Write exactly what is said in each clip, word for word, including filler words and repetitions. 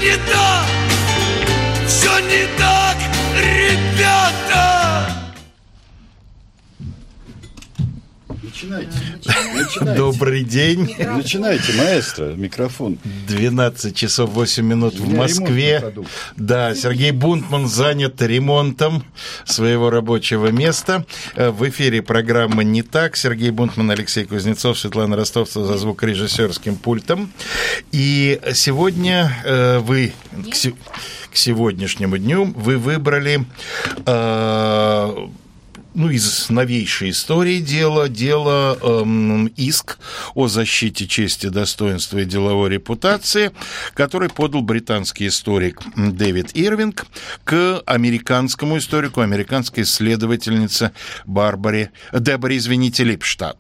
не так, все не так, ребята. Начинайте. Начинайте. Добрый день. Микрофон. Начинайте, маэстро, микрофон. двенадцать часов восемь минут в Москве. Да, Сергей Бунтман занят ремонтом своего рабочего места. В эфире программа «Не так». Сергей Бунтман, Алексей Кузнецов, Светлана Ростовцева за звукорежиссерским пультом. И сегодня э, вы... К, се- к сегодняшнему дню вы выбрали... Э, Ну, из новейшей истории дела, дело эм, иск о защите чести, достоинства и деловой репутации, который подал британский историк Дэвид Ирвинг к американскому историку, американской исследовательнице Барбаре, Деборе, извините, Липштадт.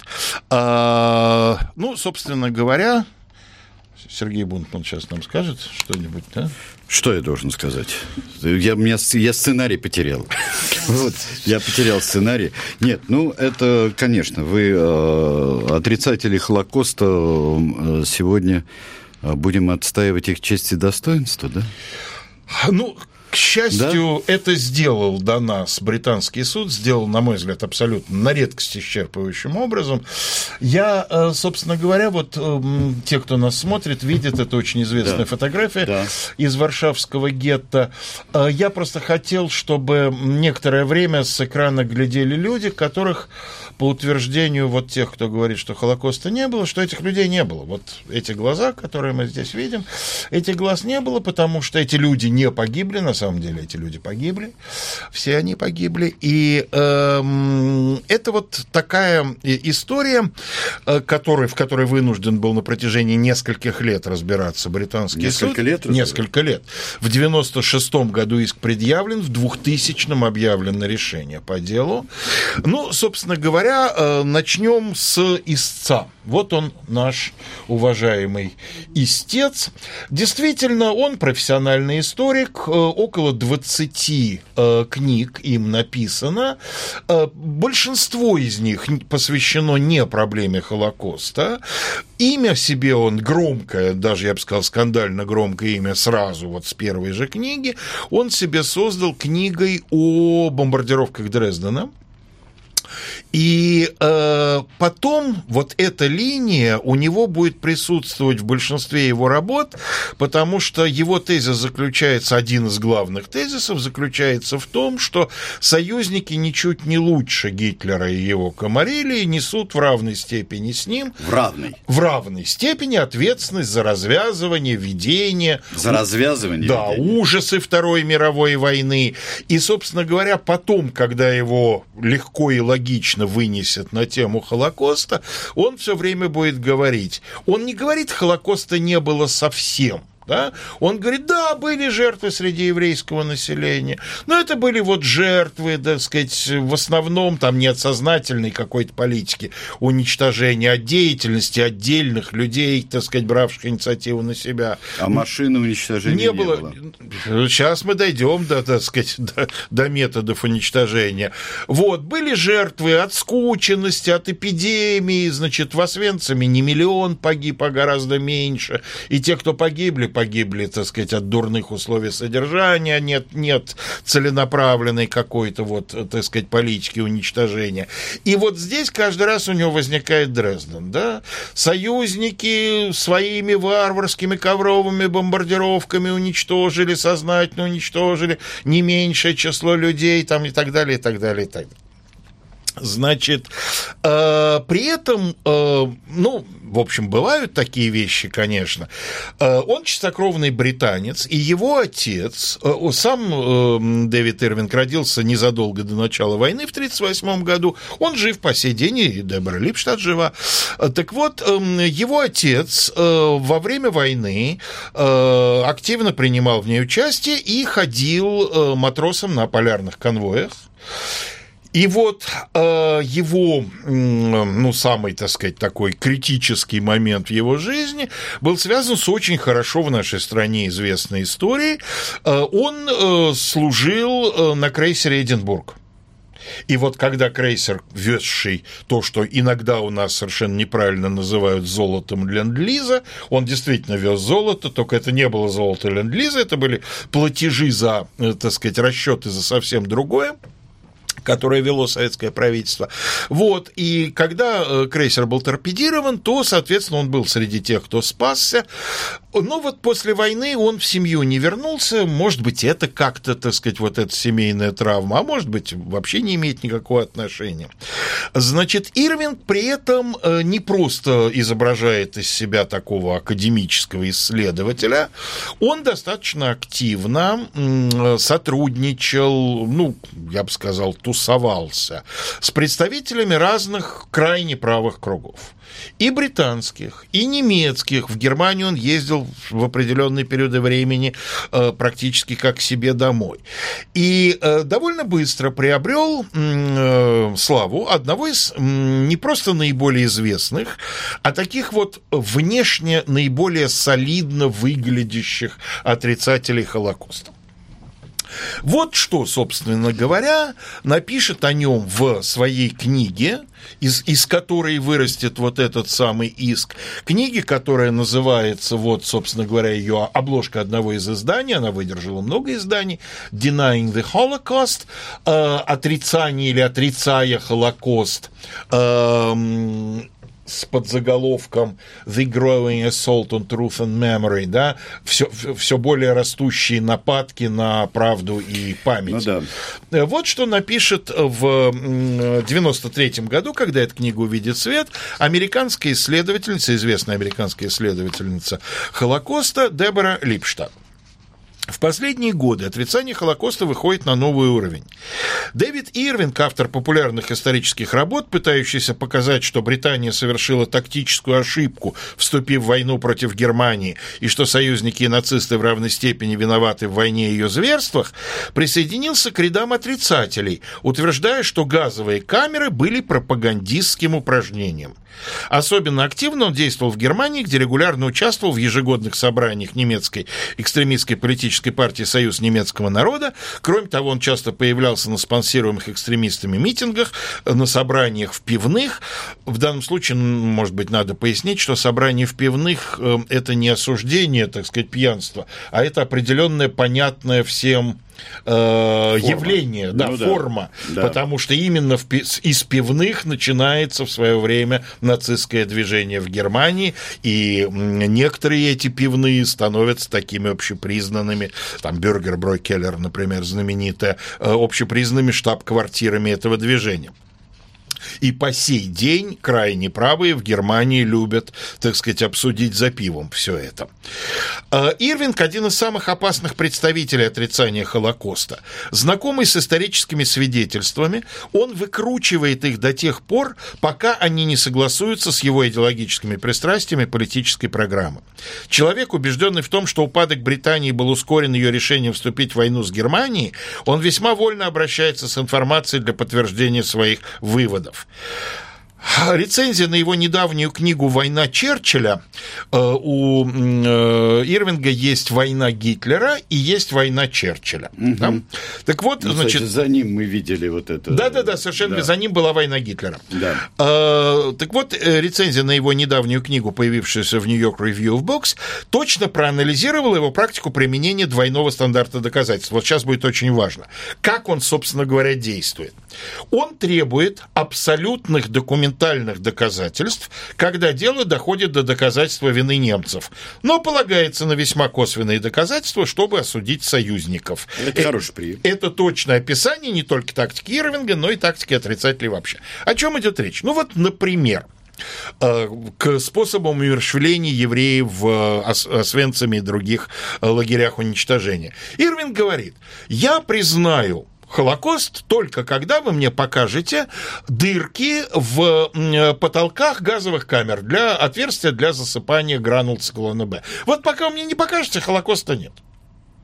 А, ну, собственно говоря, Сергей Бунтман сейчас нам скажет что-нибудь, да? Что я должен сказать? Я, меня, я сценарий потерял. Вот, я потерял сценарий. Нет, ну, это, конечно, вы э, отрицатели Холокоста э, сегодня будем отстаивать их честь и достоинство, да? Ну, к счастью, да? это сделал до нас британский суд, сделал, на мой взгляд, абсолютно на редкость исчерпывающим образом. Я, собственно говоря, вот те, кто нас смотрит, видят, это очень известная да. фотография да. из варшавского гетто. Я просто хотел, чтобы некоторое время с экрана глядели люди, которых, по утверждению вот тех, кто говорит, что Холокоста не было, что этих людей не было. Вот эти глаза, которые мы здесь видим, этих глаз не было, потому что эти люди не погибли, на самом деле эти люди погибли, все они погибли. И э, это вот такая история, который, в которой вынужден был на протяжении нескольких лет разбираться британский Несколько суд. лет? Несколько лет. В девяносто шестом году иск предъявлен, в двухтысячном объявлено решение по делу. Ну, собственно говоря, начнем с истца. Вот он, наш уважаемый истец. Действительно, он профессиональный историк, около двадцати книг им написано. Большинство из них посвящено не проблеме Холокоста. Имя себе он громкое, даже, я бы сказал, скандально громкое имя сразу вот с первой же книги, он себе создал книгой о бомбардировках Дрездена. И э, потом вот эта линия у него будет присутствовать в большинстве его работ, потому что его тезис заключается, один из главных тезисов заключается в том, что союзники ничуть не лучше Гитлера и его Камарилии несут в равной степени с ним. В равной? В равной степени ответственность за развязывание, ведение. За развязывание? Да, ведение. Ужасы Второй мировой войны. И, собственно говоря, потом, когда его легко и логично вынесет на тему Холокоста, он все время будет говорить. Он не говорит, Холокоста не было совсем. Да? Он говорит, да, были жертвы среди еврейского населения, но это были вот жертвы, так сказать, в основном там не от сознательной какой-то политики уничтожения, от деятельности отдельных людей, так сказать, бравших инициативу на себя. А машины уничтожения не, не было. было. Сейчас мы дойдем до, так сказать, до, до методов уничтожения. Вот, были жертвы от скученности, от эпидемии, значит, в Освенциме не миллион погиб, а гораздо меньше, и те, кто погибли, погибли, так сказать, от дурных условий содержания, нет, нет целенаправленной какой-то вот, так сказать, политики уничтожения. И вот здесь каждый раз у него возникает Дрезден, да? Союзники своими варварскими ковровыми бомбардировками уничтожили, сознательно уничтожили не меньшее число людей, там, и так далее, и так далее, и так далее. Значит, э, при этом, э, ну, в общем, бывают такие вещи, конечно. Э, он чистокровный британец, и его отец, э, сам э, Дэвид Ирвинг родился незадолго до начала войны в тридцать восьмом году, он жив по сей день, и Дебора Липштадт жива. Так вот, э, его отец э, во время войны э, активно принимал в ней участие и ходил э, матросом на полярных конвоях. И вот э, его, ну, самый, так сказать, такой критический момент в его жизни был связан с очень хорошо в нашей стране известной историей. Э, он э, служил э, на крейсере «Эдинбург». И вот когда крейсер, везший то, что иногда у нас совершенно неправильно называют золотом Ленд-Лиза, он действительно вез золото, только это не было золото Ленд-Лиза, это были платежи за, так сказать, расчеты за совсем другое, которое вело советское правительство. Вот, и когда крейсер был торпедирован, то, соответственно, он был среди тех, кто спасся. Но вот после войны он в семью не вернулся. Может быть, это как-то, так сказать, вот эта семейная травма, а может быть, вообще не имеет никакого отношения. Значит, Ирвинг при этом не просто изображает из себя такого академического исследователя, он достаточно активно сотрудничал, ну, я бы сказал, тусовался с представителями разных крайне правых кругов. И британских, и немецких. В Германию он ездил в определенные периоды времени э, практически как к себе домой. И э, довольно быстро приобрел э, славу одного из э, не просто наиболее известных, а таких вот внешне наиболее солидно выглядящих отрицателей Холокоста. Вот что, собственно говоря, напишет о нем в своей книге, из, из которой вырастет вот этот самый иск. Книги, которая называется, вот, собственно говоря, ее обложка одного из изданий, она выдержала много изданий, «Denying the Holocaust», э, «Отрицание» или «Отрицая Холокост», э, с подзаголовком «The Growing Assault on Truth and Memory», да, все, все более растущие нападки на правду и память. Ну, да. Вот что напишет в девяносто третьем году, когда эта книга увидит свет, американская исследовательница, известная американская исследовательница Холокоста Дебора Липштадт. В последние годы отрицание Холокоста выходит на новый уровень. Дэвид Ирвинг, автор популярных исторических работ, пытающийся показать, что Британия совершила тактическую ошибку, вступив в войну против Германии, и что союзники и нацисты в равной степени виноваты в войне и ее зверствах, присоединился к рядам отрицателей, утверждая, что газовые камеры были пропагандистским упражнением. Особенно активно он действовал в Германии, где регулярно участвовал в ежегодных собраниях немецкой экстремистской политической партии «Союз немецкого народа». Кроме того, он часто появлялся на спонсируемых экстремистами митингах, на собраниях в пивных. В данном случае, может быть, надо пояснить, что собрание в пивных – это не осуждение, так сказать, пьянства, а это определенное, понятное всем Э, явление, да, ну, форма, да. Потому что именно в, из пивных начинается в свое время нацистское движение в Германии, и некоторые эти пивные становятся такими общепризнанными, там Бюргерброй Келлер, например, знаменитая, общепризнанными штаб-квартирами этого движения. И по сей день крайне правые в Германии любят, так сказать, обсудить за пивом все это. Ирвинг – один из самых опасных представителей отрицания Холокоста. Знакомый с историческими свидетельствами, он выкручивает их до тех пор, пока они не согласуются с его идеологическими пристрастиями политической программы. Человек, убежденный в том, что упадок Британии был ускорен ее решением вступить в войну с Германией, он весьма вольно обращается с информацией для подтверждения своих выводов. Рецензия на его недавнюю книгу «Война Черчилля». У Ирвинга есть «Война Гитлера» и есть «Война Черчилля». Угу. Да? Так вот, ну, значит... Кстати, за ним мы видели вот это... Да-да-да, совершенно. Да. За ним была «Война Гитлера». Да. А, так вот, рецензия на его недавнюю книгу, появившуюся в New York Review of Books, точно проанализировала его практику применения двойного стандарта доказательств. Вот сейчас будет очень важно. Как он, собственно говоря, действует. Он требует абсолютных документальных доказательств, когда дело доходит до доказательства вины немцев, но полагается на весьма косвенные доказательства, чтобы осудить союзников. Это хороший прием. Это точное описание не только тактики Ирвинга, но и тактики отрицателей вообще. О чем идет речь? Ну вот, например, к способам умерщвления евреев в Освенциме и других лагерях уничтожения. Ирвинг говорит: «Я признаю Холокост только когда вы мне покажете дырки в потолках газовых камер, для отверстия для засыпания гранул циклона Б. Вот пока вы мне не покажете, Холокоста нет».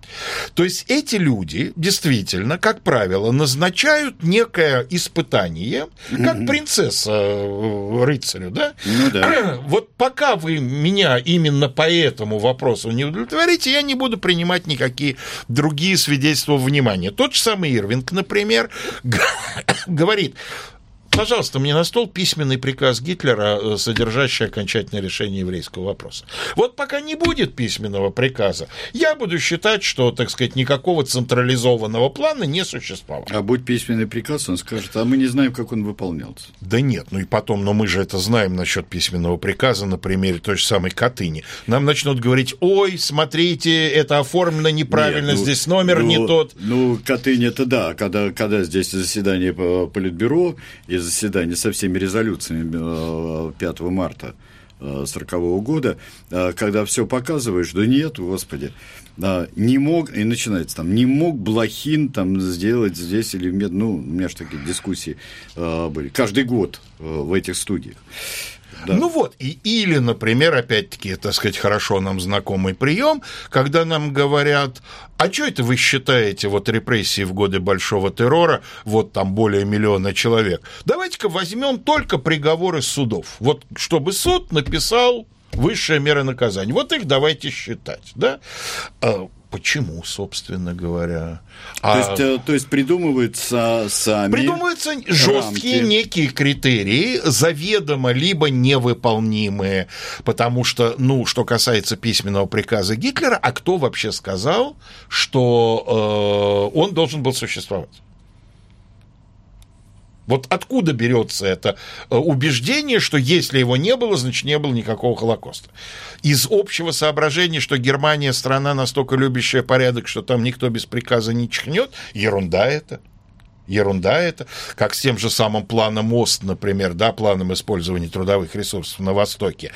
То есть эти люди действительно, как правило, назначают некое испытание, как mm-hmm. принцесса рыцарю, да? Ну да. Вот пока вы меня именно по этому вопросу не удовлетворите, я не буду принимать никакие другие свидетельства внимания. Тот же самый Ирвинг, например, говорит: пожалуйста, мне на стол письменный приказ Гитлера, содержащий окончательное решение еврейского вопроса. Вот пока не будет письменного приказа, я буду считать, что, так сказать, никакого централизованного плана не существовало. А будет письменный приказ, он скажет: а мы не знаем, как он выполнялся. Да нет, ну и потом, но мы же это знаем насчет письменного приказа на примере той же самой Катыни. Нам начнут говорить: ой, смотрите, это оформлено неправильно, нет, ну, здесь номер ну, не тот. Ну, Катынь это да, когда, когда здесь заседание Политбюро и заседание со всеми резолюциями пятого марта сорокового года, когда все показываешь, да нет, господи, не мог, и начинается там, не мог Блохин там сделать здесь или нет, ну, у меня же такие дискуссии были каждый год в этих студиях. Да. Ну вот, и, или, например, опять-таки, так сказать, хорошо нам знакомый прием, когда нам говорят: а что это вы считаете вот репрессии в годы Большого террора, вот там более миллиона человек? Давайте-ка возьмем только приговоры судов. Вот чтобы суд написал высшая мера наказания. Вот их давайте считать, да? Почему, собственно говоря? То, а... есть, то есть придумываются сами Придумываются жесткие рамки. Некие критерии, заведомо либо невыполнимые, потому что, ну, что касается письменного приказа Гитлера, а кто вообще сказал, что э, он должен был существовать? Вот откуда берется это убеждение, что если его не было, значит, не было никакого Холокоста? Из общего соображения, что Германия страна настолько любящая порядок, что там никто без приказа не чихнет? Ерунда это. Ерунда это. Как с тем же самым планом ОСТ, например, да, планом использования трудовых ресурсов на Востоке.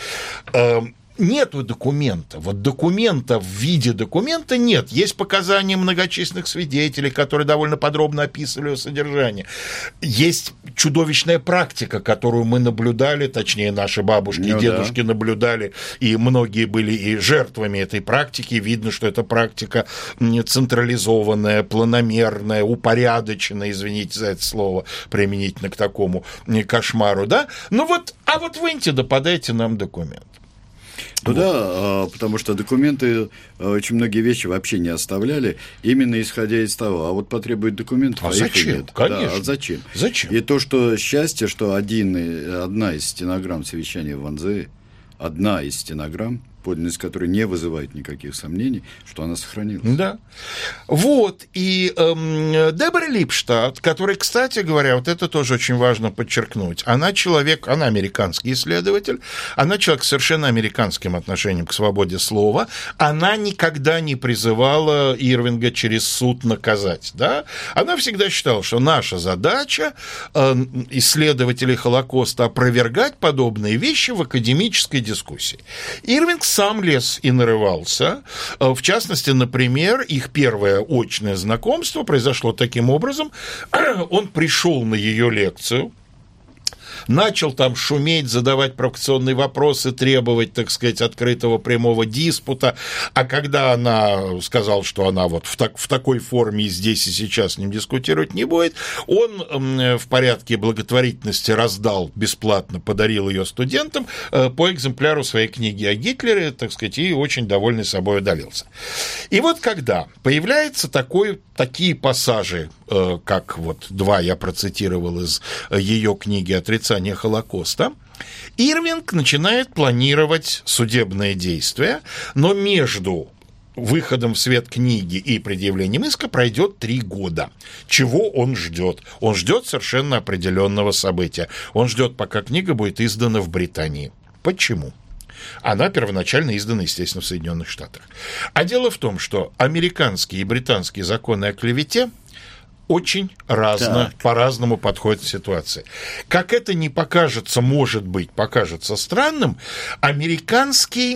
Нету документа. Вот документа в виде документа нет. Есть показания многочисленных свидетелей, которые довольно подробно описывали его содержание. Есть чудовищная практика, которую мы наблюдали, точнее, наши бабушки ну, и дедушки да. наблюдали, и многие были и жертвами этой практики. Видно, что эта практика централизованная, планомерная, упорядоченная, извините за это слово, применительно к такому кошмару, да? Ну вот, а вот выньте да подайте нам документ. Ну вот. Да, потому что документы очень многие вещи вообще не оставляли, именно исходя из того, а вот потребуют документов, а, а зачем? их нет. Конечно. Да, а зачем? Зачем? И то, что счастье, что один, одна из стенограмм совещания в Ванзе, одна из стенограмм, подлинность которой не вызывает никаких сомнений, что она сохранилась. Да. Вот, и эм, Дебора Липштадт, которая, кстати говоря, вот это тоже очень важно подчеркнуть, она человек, она американский исследователь, она человек с совершенно американским отношением к свободе слова, она никогда не призывала Ирвинга через суд наказать, да, она всегда считала, что наша задача, э, исследователей Холокоста, опровергать подобные вещи в академической дискуссии. Ирвинг сам лез и нарывался. В частности, например, их первое очное знакомство произошло таким образом. Он пришел на ее лекцию, начал там шуметь, задавать провокационные вопросы, требовать, так сказать, открытого прямого диспута, а когда она сказала, что она вот в, так, в такой форме и здесь, и сейчас с ним дискутировать не будет, он в порядке благотворительности раздал бесплатно, подарил ее студентам по экземпляру своей книги о Гитлере, так сказать, и очень довольный собой удалился. И вот когда появляются такой, такие пассажи, как вот два я процитировал из ее книги «Отрицание Холокоста», Ирвинг начинает планировать судебные действия, но между выходом в свет книги и предъявлением иска пройдет три года. Чего он ждет? Он ждет совершенно определенного события. Он ждет, пока книга будет издана в Британии. Почему? Она первоначально издана, естественно, в Соединенных Штатах. А дело в том, что американские и британские законы о клевете очень разно, так. по-разному подходят к ситуации. Как это не покажется, может быть, покажется странным, американский,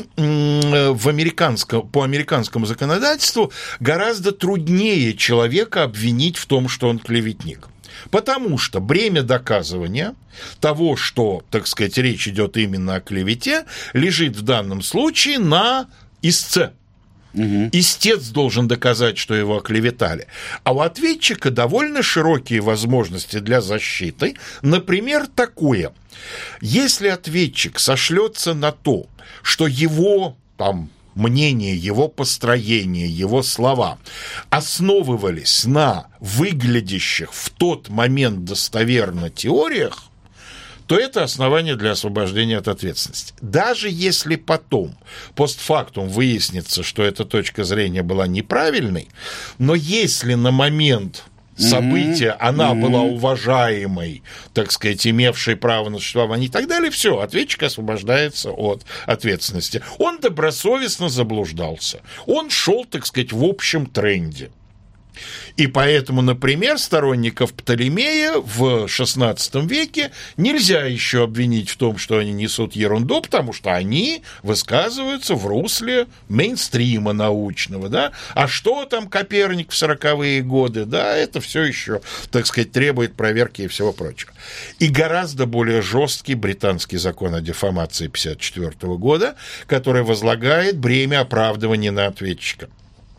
в американском, по американскому законодательству гораздо труднее человека обвинить в том, что он клеветник. Потому что бремя доказывания того, что, так сказать, речь идет именно о клевете, лежит в данном случае на истце. Угу. Истец должен доказать, что его оклеветали. А у ответчика довольно широкие возможности для защиты. Например, такое. Если ответчик сошлется на то, что его там, мнение, его построение, его слова основывались на выглядящих в тот момент достоверно теориях, то это основание для освобождения от ответственности. Даже если потом, постфактум, выяснится, что эта точка зрения была неправильной, но если на момент события mm-hmm. она mm-hmm. была уважаемой, так сказать, имевшей право на существование и так далее, все, ответчик освобождается от ответственности. Он добросовестно заблуждался. Он шел, так сказать, в общем тренде. И поэтому, например, сторонников Птолемея в шестнадцатом веке нельзя еще обвинить в том, что они несут ерунду, потому что они высказываются в русле мейнстрима научного, да? А что там Коперник в сороковые годы, да, это все еще, так сказать, требует проверки и всего прочего. И гораздо более жесткий британский закон о дефамации пятьдесят четвёртого года, который возлагает бремя оправдывания на ответчика.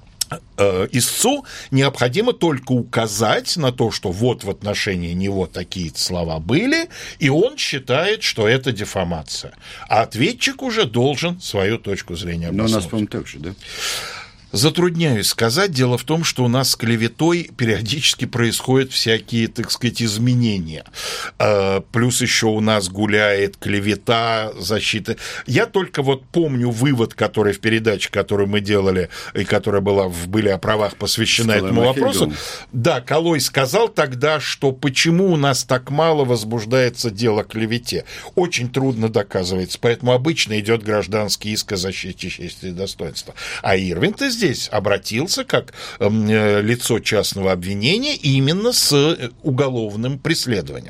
Истцу необходимо только указать на то, что вот в отношении него такие слова были, и он считает, что это дефамация. А ответчик уже должен свою точку зрения обосновать. Но у нас, по-моему, так же, да? Затрудняюсь сказать. Дело в том, что у нас с клеветой периодически происходят всякие, так сказать, изменения. Плюс еще у нас гуляет клевета, защита. Я только вот помню вывод, который в передаче, которую мы делали, и которая была в «Были о правах» посвящена этому вопросу. Да, Каллой сказал тогда, что почему у нас так мало возбуждается дело о клевете. Очень трудно доказывается, поэтому обычно идет гражданский иск о защите чести и достоинства. А Ирвинг-то здесь обратился как э, лицо частного обвинения именно с уголовным преследованием.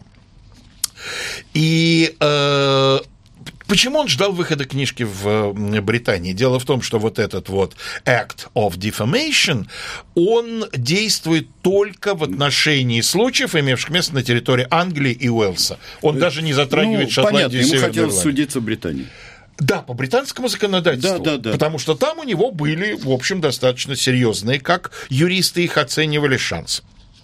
И э, почему он ждал выхода книжки в Британии? Дело в том, что вот этот вот Act of Defamation, он действует только в отношении случаев, имевших место на территории Англии и Уэльса. Он даже не затрагивает ну, Шотландию и Северную Ирландию. Ему хотелось судиться в Британии. Да, по британскому законодательству, да, да, да. Потому что там у него были, в общем, достаточно серьезные, как юристы их оценивали, шансы.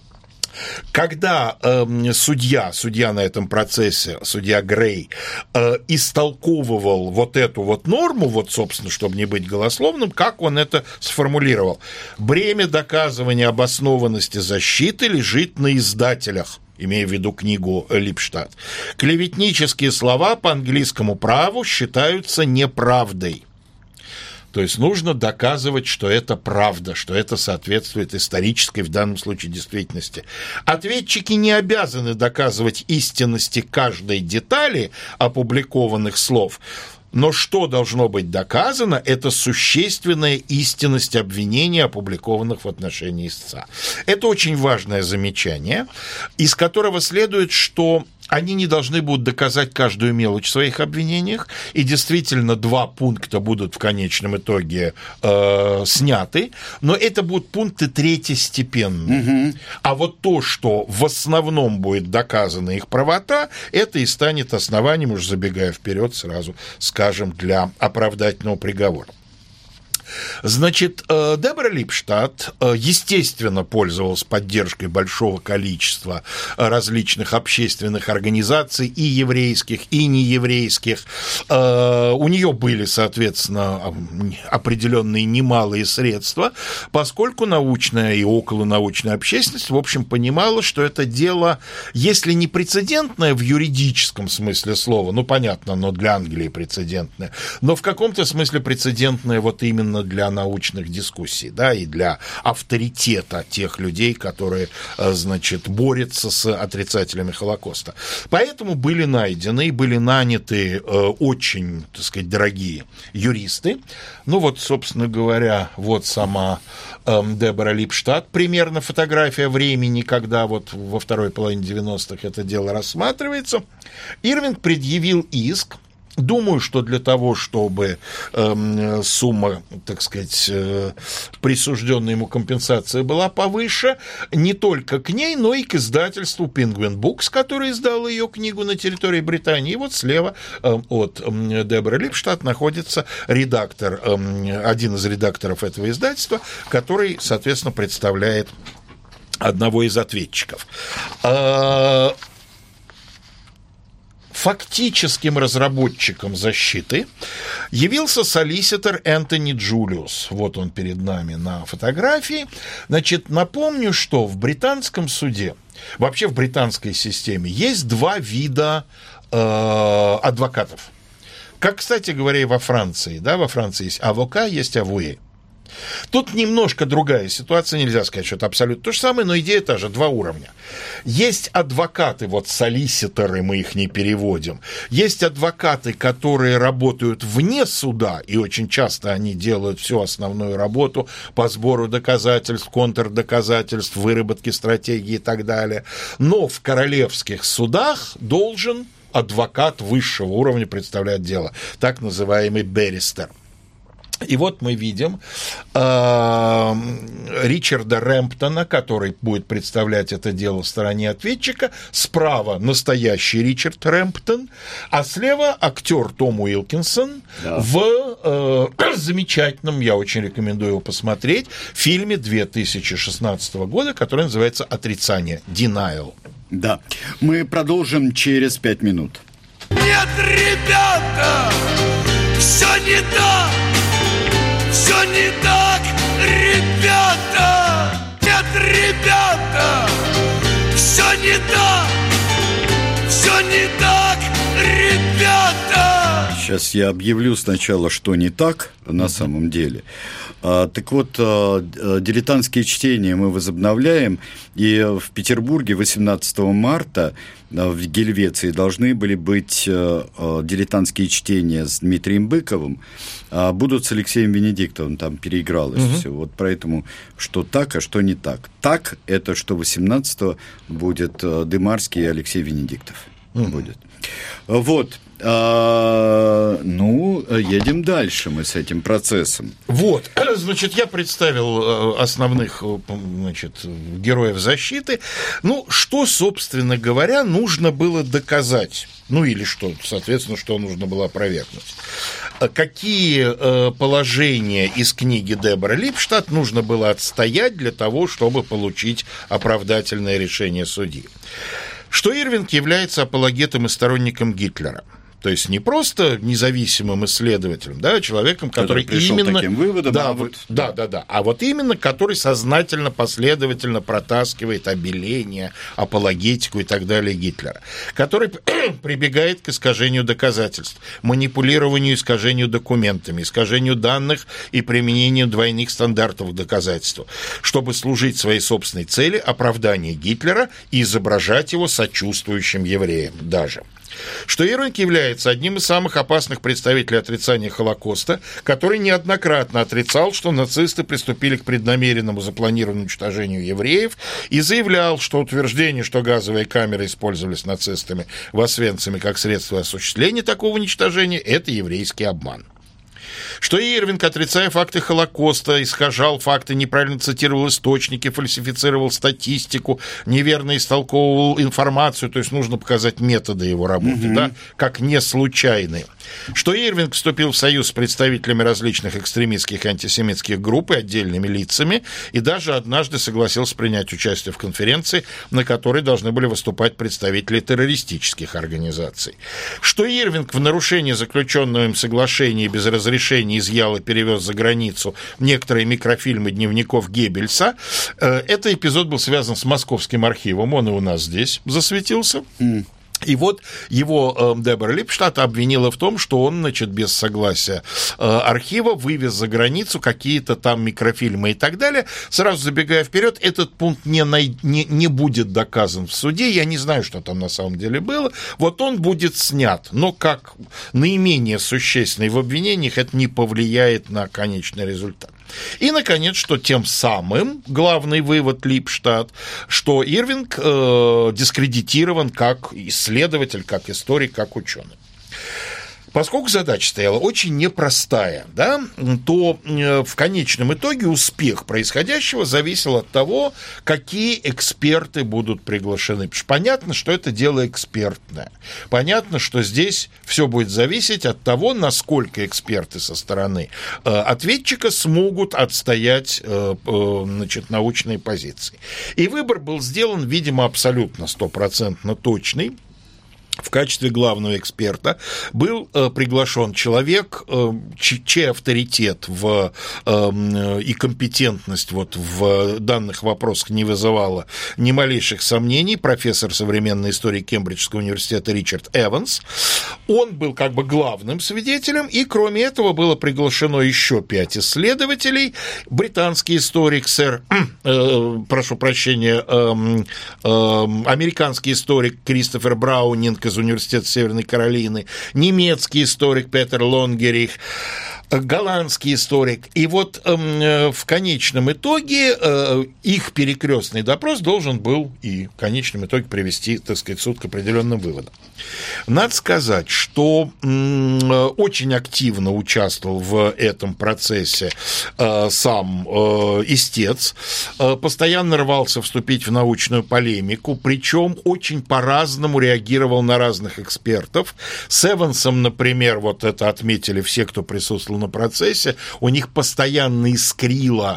Когда э, судья, судья на этом процессе, судья Грей, э, истолковывал вот эту вот норму, вот, собственно, чтобы не быть голословным, как он это сформулировал? Бремя доказывания обоснованности защиты лежит на издателях, имея в виду книгу Липштадт. Клеветнические слова по английскому праву считаются неправдой. То есть нужно доказывать, что это правда, что это соответствует исторической, в данном случае, действительности. Ответчики не обязаны доказывать истинности каждой детали опубликованных слов, но что должно быть доказано, это существенная истинность обвинений, опубликованных в отношении истца. Это очень важное замечание, из которого следует, что они не должны будут доказать каждую мелочь в своих обвинениях, и действительно два пункта будут в конечном итоге э, сняты, но это будут пункты третьестепенные. Угу. А вот то, что в основном будет доказана их правота, это и станет основанием, уж забегая вперед сразу, скажем, для оправдательного приговора. Значит, Дебора Липштадт, естественно, пользовалась поддержкой большого количества различных общественных организаций, и еврейских, и нееврейских. У нее были, соответственно, определенные немалые средства, поскольку научная и околонаучная общественность, в общем, понимала, что это дело, если не прецедентное в юридическом смысле слова, ну, понятно, но для Англии прецедентное, но в каком-то смысле прецедентное вот именно для научных дискуссий, да, и для авторитета тех людей, которые, значит, борются с отрицателями Холокоста. Поэтому были найдены и были наняты очень, так сказать, дорогие юристы. Ну вот, собственно говоря, вот сама Дебора Липштадт, примерно фотография времени, когда вот во второй половине девяностых это дело рассматривается. Ирвинг предъявил иск Думаю, что для того, чтобы э, сумма, так сказать, э, присужденная ему компенсация была повыше, не только к ней, но и к издательству Penguin Books, который издал ее книгу на территории Британии. И вот слева э, от э, Деборы Липштадт находится редактор, э, один из редакторов этого издательства, который, соответственно, представляет одного из ответчиков. Фактическим разработчиком защиты явился солиситор Энтони Джулиус. Вот он перед нами на фотографии. Значит, напомню, что в британском суде, вообще в британской системе, есть два вида э, адвокатов. Как, кстати говоря, и во Франции. Да, во Франции есть авока, есть авуэ. Тут немножко другая ситуация, нельзя сказать, что это абсолютно то же самое, но идея та же, два уровня. Есть адвокаты, вот солиситоры, мы их не переводим, есть адвокаты, которые работают вне суда, и очень часто они делают всю основную работу по сбору доказательств, контрдоказательств, выработке стратегии и так далее, но в королевских судах должен адвокат высшего уровня представлять дело, так называемый баристер. И вот мы видим э, Ричарда Рэмптона, который будет представлять это дело в стороне ответчика. Справа настоящий Ричард Рэмптон, а слева актер Том Уилкинсон, да, в э, замечательном, я очень рекомендую его посмотреть, фильме две тысячи шестнадцатого года, который называется «Отрицание», «Denial». Да, мы продолжим через пять минут. Нет, ребята, все не так. Все не так, ребята! Нет, ребята! Все не так! Все не так, ребята! Сейчас я объявлю сначала, что не так на самом деле. А, так вот, а, дилетантские чтения мы возобновляем, и в Петербурге восемнадцатого марта в Гельвеции должны были быть а, дилетантские чтения с Дмитрием Быковым, а будут с Алексеем Венедиктовым, там переигралось угу. все. Вот поэтому, что так, а что не так. Так, это что восемнадцатого будет Дымарский и Алексей Венедиктов. Угу. Будет. Вот. А, ну, едем дальше мы с этим процессом. Вот, значит, я представил основных, значит, героев защиты. Ну, что, собственно говоря, нужно было доказать? Ну, или что, соответственно, что нужно было опровергнуть? Какие положения из книги Деборы Липштадт нужно было отстоять для того, чтобы получить оправдательное решение судьи? Что Ирвинг является апологетом и сторонником Гитлера. То есть не просто независимым исследователем, да, человеком, который, который пришел именно... таким выводом, да, а вот... да, да, да, а вот именно который сознательно, последовательно протаскивает обеление, апологетику и так далее Гитлера, который прибегает к искажению доказательств, манипулированию, искажению документами, искажению данных и применению двойных стандартов к доказательству, чтобы служить своей собственной цели оправдания Гитлера и изображать его сочувствующим евреем даже. Что Ирвинг является одним из самых опасных представителей отрицания Холокоста, который неоднократно отрицал, что нацисты приступили к преднамеренному запланированному уничтожению евреев, и заявлял, что утверждение, что газовые камеры использовались нацистами в Освенциме как средство осуществления такого уничтожения, это еврейский обман. Что Ирвинг, отрицая факты Холокоста, искажал факты, неправильно цитировал источники, фальсифицировал статистику, неверно истолковывал информацию, то есть нужно показать методы его работы, угу. да, как не случайные. Что Ирвинг вступил в союз с представителями различных экстремистских и антисемитских групп и отдельными лицами, и даже однажды согласился принять участие в конференции, на которой должны были выступать представители террористических организаций. Что Ирвинг в нарушении заключенного им соглашения без разрешения изъял и перевез за границу некоторые микрофильмы дневников Геббельса. Этот эпизод был связан с Московским архивом, он и у нас здесь засветился. Mm. И вот его э, Дебора Липштадт обвинила в том, что он, значит, без согласия э, архива вывез за границу какие-то там микрофильмы и так далее. Сразу забегая вперед, этот пункт не, най- не, не будет доказан в суде. Я не знаю, что там на самом деле было. Вот он будет снят. Но как наименее существенный в обвинениях, это не повлияет на конечный результат. И, наконец, что тем самым, главный вывод Липштадт, что Ирвинг э, дискредитирован как исследователь, как историк, как ученый. Поскольку задача стояла очень непростая, да, то в конечном итоге успех происходящего зависел от того, какие эксперты будут приглашены. Потому что понятно, что это дело экспертное. Понятно, что здесь все будет зависеть от того, насколько эксперты со стороны ответчика смогут отстоять, значит, научные позиции. И выбор был сделан, видимо, абсолютно стопроцентно точный. В качестве главного эксперта был э, приглашен человек, э, чей авторитет в, э, и компетентность вот в данных вопросах не вызывала ни малейших сомнений, профессор современной истории Кембриджского университета Ричард Эванс. Он был как бы главным свидетелем, и кроме этого было приглашено еще пять исследователей. Британский историк, сэр, э, прошу прощения, э, э, американский историк Кристофер Браунинг из Университета Северной Каролины, немецкий историк Петер Лонгерих, голландский историк. И вот э, в конечном итоге э, их перекрестный допрос должен был и в конечном итоге привести, так сказать, суд к определенным выводам. Надо сказать, что э, очень активно участвовал в этом процессе э, сам э, истец, э, постоянно рвался вступить в научную полемику, причем очень по-разному реагировал на разных экспертов. С Эвансом, например, вот это отметили все, кто присутствовал на процессе, у них постоянно искрило,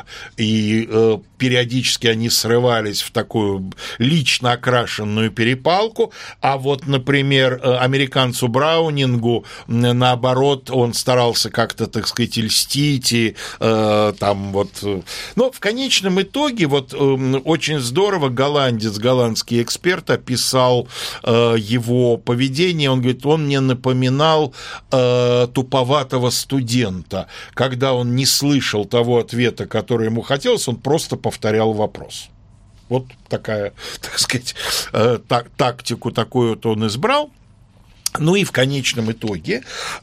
и э, периодически они срывались в такую лично окрашенную перепалку, а вот, например, американцу Браунингу, наоборот, он старался как-то, так сказать, льстить, и э, там вот... Но в конечном итоге вот э, очень здорово голландец, голландский эксперт описал э, его поведение, он говорит, он мне напоминал э, туповатого студента, когда он не слышал того ответа, который ему хотелось, он просто повторял вопрос. Вот такая, так сказать, э, так, тактику такую вот он избрал. Ну и в конечном итоге...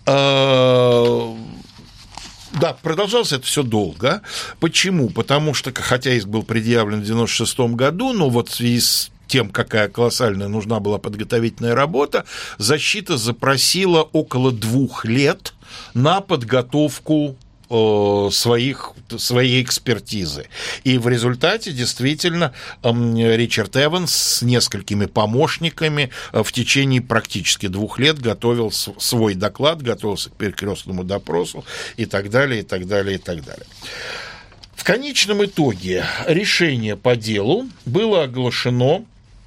Э, Да, продолжалось это все долго. Почему? Потому что, хотя иск был предъявлен в девяносто шестом году, но вот в связи с тем, какая колоссальная нужна была подготовительная работа, защита запросила около двух лет на подготовку своих, своей экспертизы. И в результате действительно Ричард Эванс с несколькими помощниками в течение практически двух лет готовил свой доклад, готовился к перекрестному допросу и так далее, и так далее, и так далее. В конечном итоге решение по делу было оглашено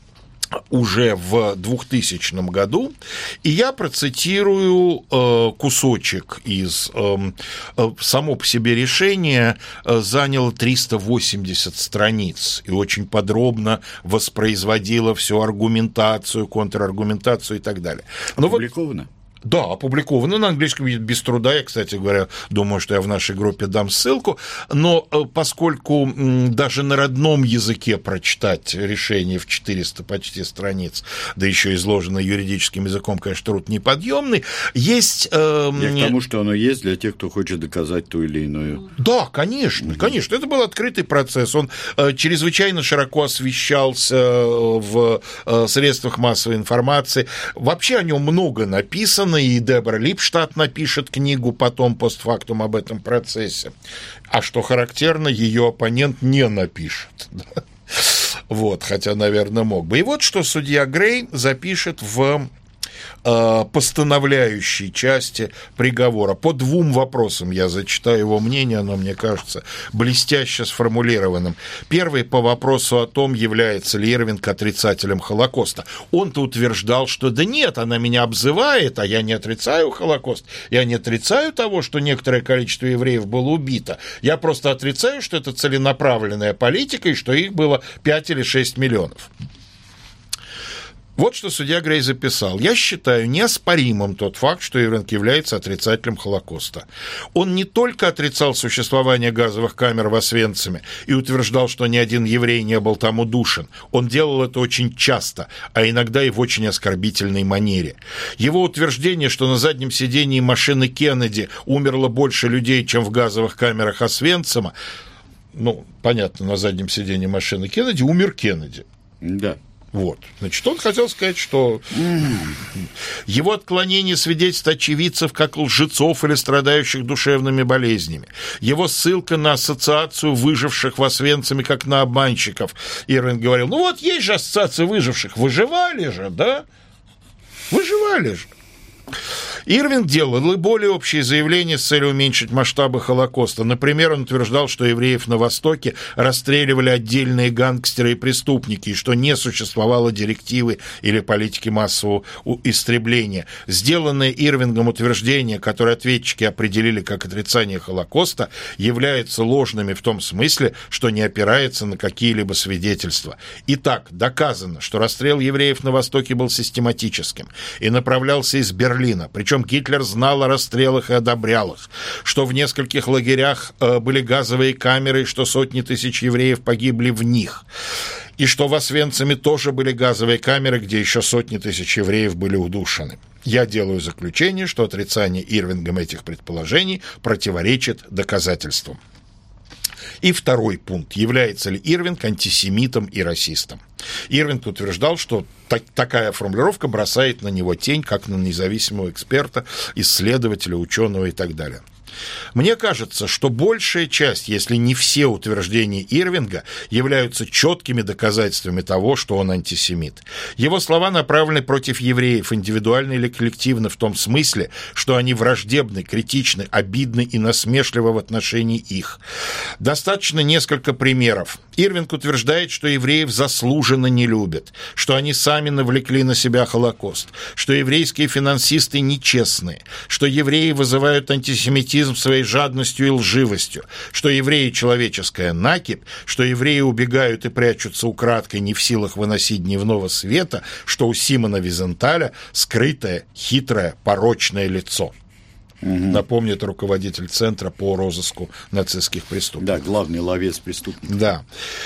уже в двухтысячном году, и я процитирую э, кусочек из э, э, само по себе решение э, заняло триста восемьдесят страниц и очень подробно воспроизводило всю аргументацию, контраргументацию и так далее. Но опубликовано? Вот, да, опубликовано на английском без труда. Я, кстати говоря, думаю, что я в нашей группе дам ссылку. Но поскольку даже на родном языке прочитать решение в четыреста почти страниц, да еще изложено юридическим языком, конечно, труд неподъемный, есть... Э, Я к тому, что оно есть для тех, кто хочет доказать ту или иную... Да, конечно, конечно. Это был открытый процесс. Он э, чрезвычайно широко освещался в э, средствах массовой информации. Вообще о нем много написано, и Дебора Липштадт напишет книгу потом, постфактум, об этом процессе. А что характерно, ее оппонент не напишет. Вот, хотя, наверное, мог бы. И вот что судья Грей запишет в постановляющей части приговора. По двум вопросам я зачитаю его мнение, оно, мне кажется, блестяще сформулированным. Первый по вопросу о том, является ли Ирвинг отрицателем Холокоста. Он-то утверждал, что да нет, она меня обзывает, а я не отрицаю Холокост. Я не отрицаю того, что некоторое количество евреев было убито. Я просто отрицаю, что это целенаправленная политика и что их было пять или шесть миллионов. Вот что судья Грей записал. «Я считаю неоспоримым тот факт, что Ирвинг является отрицателем Холокоста. Он не только отрицал существование газовых камер в Освенциме и утверждал, что ни один еврей не был там удушен. Он делал это очень часто, а иногда и в очень оскорбительной манере. Его утверждение, что на заднем сидении машины Кеннеди умерло больше людей, чем в газовых камерах Освенцима, ну, понятно, на заднем сидении машины Кеннеди умер Кеннеди». Да. Вот. Значит, он хотел сказать, что его отклонение свидетельств очевидцев как лжецов или страдающих душевными болезнями, его ссылка на ассоциацию выживших в Освенциме как на обманщиков. Ирвинг говорил, ну вот есть же ассоциация выживших, выживали же, да? Выживали же. Ирвинг делал и более общие заявления с целью уменьшить масштабы Холокоста. Например, он утверждал, что евреев на Востоке расстреливали отдельные гангстеры и преступники, и что не существовало директивы или политики массового истребления. Сделанное Ирвингом утверждение, которое ответчики определили как отрицание Холокоста, являются ложными в том смысле, что не опирается на какие-либо свидетельства. Итак, доказано, что расстрел евреев на Востоке был систематическим и направлялся из Берлина, причем Гитлер знал о расстрелах и одобрял их, что в нескольких лагерях э, были газовые камеры, и что сотни тысяч евреев погибли в них, и что в Освенциме тоже были газовые камеры, где еще сотни тысяч евреев были удушены. Я делаю заключение, что отрицание Ирвингом этих предположений противоречит доказательствам. И второй пункт. Является ли Ирвинг антисемитом и расистом? Ирвинг утверждал, что так, такая формулировка бросает на него тень, как на независимого эксперта, исследователя, ученого и так далее. Мне кажется, что большая часть, если не все утверждения Ирвинга, являются четкими доказательствами того, что он антисемит. Его слова направлены против евреев, индивидуально или коллективно, в том смысле, что они враждебны, критичны, обидны и насмешливы в отношении их. Достаточно несколько примеров. Ирвинг утверждает, что евреев заслуженно не любят, что они сами навлекли на себя Холокост, что еврейские финансисты нечестные, что евреи вызывают антисемитизм своей жадностью и лживостью, что евреи – человеческая накипь, что евреи убегают и прячутся украдкой, не в силах выносить дневного света, что у Симона Визенталя скрытое, хитрое, порочное лицо. Угу. Напомню, это руководитель Центра по розыску нацистских преступников. Да, главный ловец преступников. Да.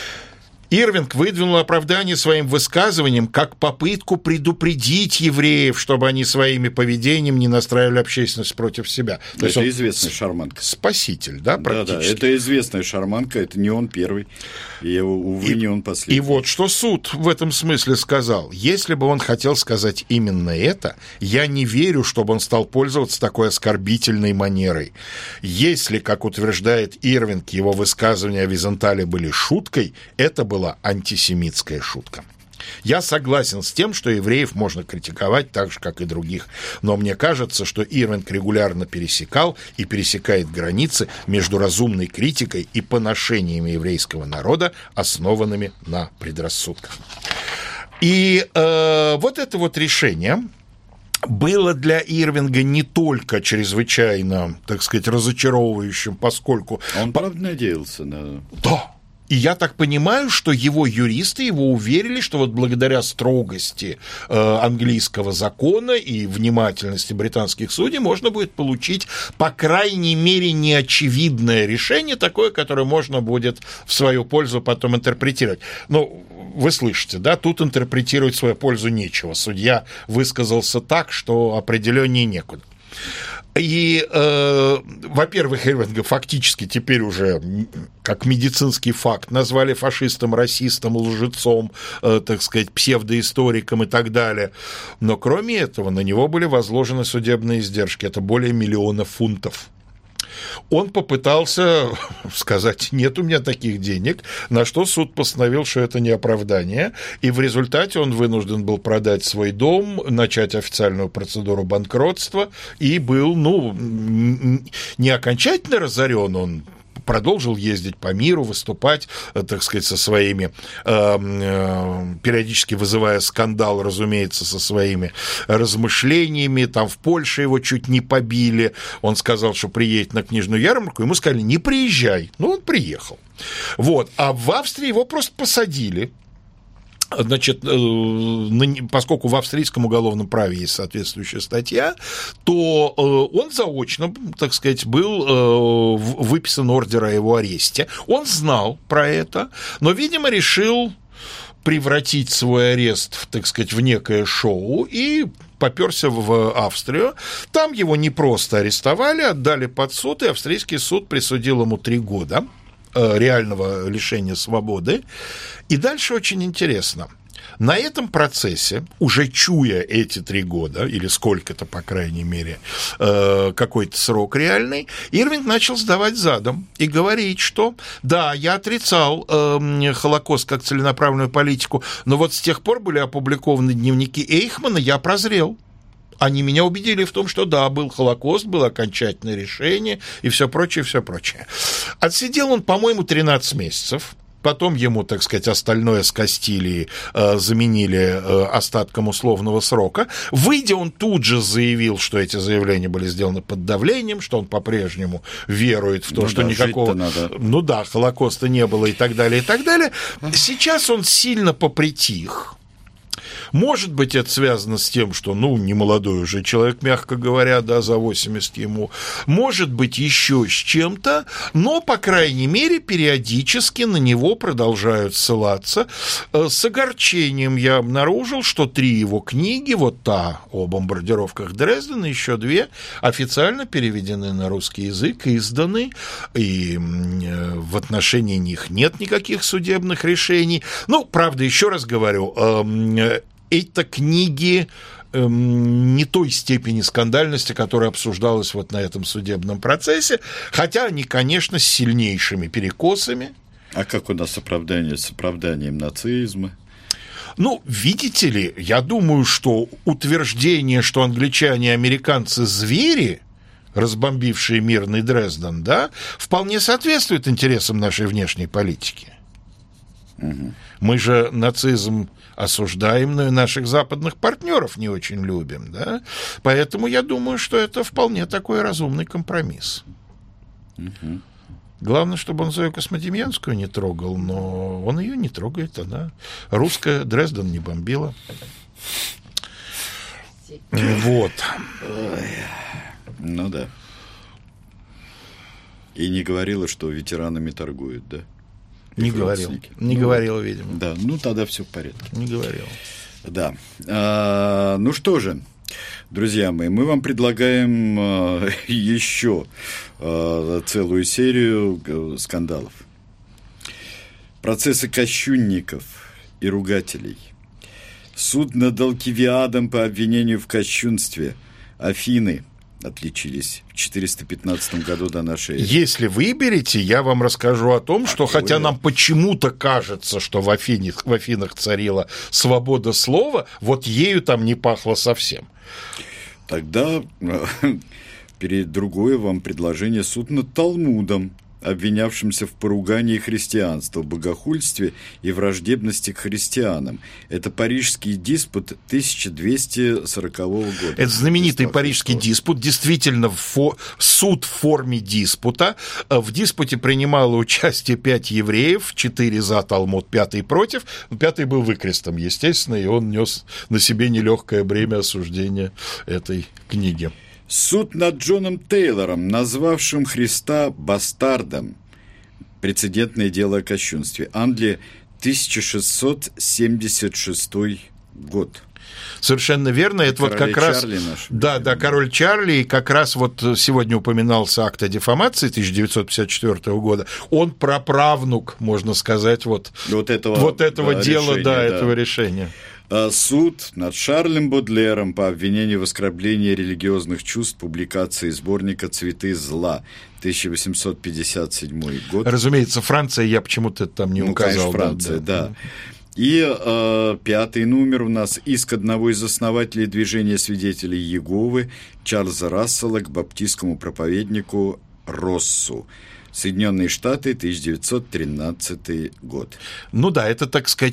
Ирвинг выдвинул оправдание своим высказыванием как попытку предупредить евреев, чтобы они своими поведением не настраивали общественность против себя. То это известная шарманка. Спаситель, да, практически. Да, да, это известная шарманка, это не он первый, и, увы, и, не он последний. И вот что суд в этом смысле сказал. Если бы он хотел сказать именно это, я не верю, чтобы он стал пользоваться такой оскорбительной манерой. Если, как утверждает Ирвинг, его высказывания о Визентале были шуткой, это было была антисемитская шутка. Я согласен с тем, что евреев можно критиковать так же, как и других, но мне кажется, что Ирвинг регулярно пересекал и пересекает границы между разумной критикой и поношениями еврейского народа, основанными на предрассудках. И э, вот это вот решение было для Ирвинга не только чрезвычайно, так сказать, разочаровывающим, поскольку... Он, правда, надеялся на... Да. И я так понимаю, что его юристы его уверили, что вот благодаря строгости э, английского закона и внимательности британских судей можно будет получить, по крайней мере, неочевидное решение, такое, которое можно будет в свою пользу потом интерпретировать. Ну, вы слышите, да, тут интерпретировать в свою пользу нечего. Судья высказался так, что определённее некуда. И, э, во-первых, Ирвинга фактически теперь уже как медицинский факт назвали фашистом, расистом, лжецом, э, так сказать, псевдоисториком и так далее. Но кроме этого на него были возложены судебные издержки. Это более миллиона фунтов. Он попытался сказать, нет у меня таких денег, на что суд постановил, что это не оправдание, и в результате он вынужден был продать свой дом, начать официальную процедуру банкротства, и был, ну, не окончательно разорен, он продолжил ездить по миру, выступать, так сказать, со своими, э, э, периодически вызывая скандал, разумеется, со своими размышлениями. Там в Польше его чуть не побили. Он сказал, что приедет на книжную ярмарку. Ему сказали, не приезжай. Ну, он приехал. Вот. А в Австрии его просто посадили. Значит, поскольку в австрийском уголовном праве есть соответствующая статья, то он заочно, так сказать, был выписан ордер о его аресте. Он знал про это, но, видимо, решил превратить свой арест, так сказать, в некое шоу и попёрся в Австрию. Там его не просто арестовали, отдали под суд, и австрийский суд присудил ему три года реального лишения свободы. И дальше очень интересно. На этом процессе, уже чуя эти три года, или сколько-то, по крайней мере, какой-то срок реальный, Ирвинг начал сдавать задом и говорить, что да, я отрицал Холокост как целенаправленную политику, но вот с тех пор были опубликованы дневники Эйхмана, я прозрел. Они меня убедили в том, что да, был Холокост, было окончательное решение и все прочее, все прочее. Отсидел он, по-моему, тринадцать месяцев. Потом ему, так сказать, остальное скостили, э, заменили э, остатком условного срока. Выйдя, он тут же заявил, что эти заявления были сделаны под давлением, что он по-прежнему верует в то, ну что да, никакого... Ну да, Холокоста не было и так далее, и так далее. Сейчас он сильно попритих. Может быть, это связано с тем, что, ну, не молодой уже человек, мягко говоря, да, за восемьдесят ему. Может быть, еще с чем-то, но, по крайней мере, периодически на него продолжают ссылаться. С огорчением я обнаружил, что три его книги, вот та о бомбардировках Дрездена, еще две, официально переведены на русский язык, изданы, и в отношении них нет никаких судебных решений. Ну, правда, еще раз говорю, это книги э, не той степени скандальности, которая обсуждалась вот на этом судебном процессе, хотя они, конечно, с сильнейшими перекосами. А как у нас оправдание с оправданием нацизма? Ну, видите ли, я думаю, что утверждение, что англичане и американцы звери, разбомбившие мирный Дрезден, да, вполне соответствует интересам нашей внешней политики. Угу. Мы же нацизм осуждаем, но и наших западных партнеров не очень любим, да? Поэтому я думаю, что это вполне такой разумный компромисс. Угу. Главное, чтобы он Зою Космодемьянскую не трогал, но он ее не трогает, она русская, Дрезден не бомбила. Вот. Ну да. И не говорила, что ветеранами торгуют, да? Не говорил. Не ну, говорил, видимо. Да, ну тогда все в порядке. Не говорил. Да. А, ну что же, друзья мои, мы вам предлагаем а, еще а, целую серию скандалов. Процессы кощунников и ругателей. Суд над Алкивиадом по обвинению в кощунстве. Афины отличились в четыреста пятнадцатом году до нашей эры. Если выберете, я вам расскажу о том, что Какое? хотя нам почему-то кажется, что в Афинах, в Афинах царила свобода слова, вот ею там не пахло совсем. Тогда перед другое вам предложение: суд над Талмудом, обвинявшимся в поругании христианства, богохульстве и враждебности к христианам. Это парижский диспут тысяча двести сорокового года. Это знаменитый парижский диспут, действительно фо... суд в форме диспута. В диспуте принимало участие пять евреев, четыре за Талмуд, пятый против. Пятый был выкрестом, естественно, и он нес на себе нелегкое бремя осуждения этой книги. Суд над Джоном Тейлором, назвавшим Христа бастардом. Прецедентное дело о кощунстве. Англия, тысяча шестьсот семьдесят шестой год. Совершенно верно. Это вот как раз... Наш, да, да, король Чарли. И как раз вот сегодня упоминался акт о дефамации тысяча девятьсот пятьдесят четвёртого года. Он праправнук, можно сказать, вот, вот этого, вот этого да, дела, решения, да, да, этого решения. Суд над Шарлем Бодлером по обвинению в оскорблении религиозных чувств, публикации сборника «Цветы зла», тысяча восемьсот пятьдесят седьмой год. Разумеется, Франция, я почему-то там не ну, указал. Конечно, Франция, да. да. И э, пятый номер у нас: иск одного из основателей движения свидетелей Иеговы Чарльза Рассела к баптистскому проповеднику Россу. Соединенные Штаты, тысяча девятьсот тринадцатый год. Ну да, это, так сказать,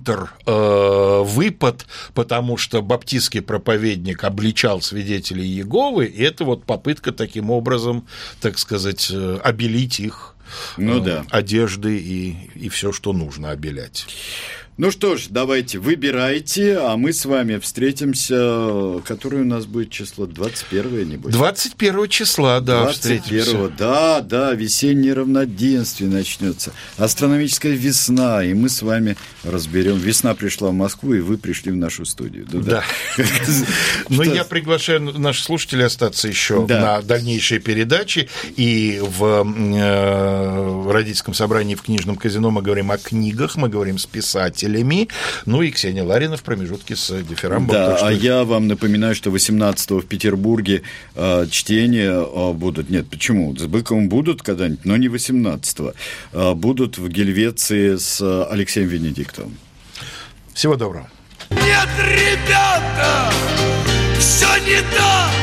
контрвыпад, э, потому что баптистский проповедник обличал свидетелей Иеговы, и это вот попытка таким образом, так сказать, обелить их ну, э, да. одежды и, и все, что нужно обелять. Ну что ж, давайте, выбирайте, а мы с вами встретимся, которое у нас будет число, двадцать первое, небось? двадцать первого числа, да, двадцать первого, встретимся. Да, да, весеннее равноденствие начнется, астрономическая весна, и мы с вами разберем. Весна пришла в Москву, и вы пришли в нашу студию. Да. Но я приглашаю наших слушателей остаться еще на дальнейшие передачи, и в в родительском собрании в книжном казино мы говорим о книгах, мы говорим с писателями. Ну и Ксения Ларина в промежутке с дифирамбом. Да, что... а я вам напоминаю, что восемнадцатого в Петербурге э, чтения э, будут. Нет, почему? С Быковым будут когда-нибудь, но не восемнадцатого. Э, будут в Гельвеции с Алексеем Венедиктовым. Всего доброго. Нет, ребята, все не так.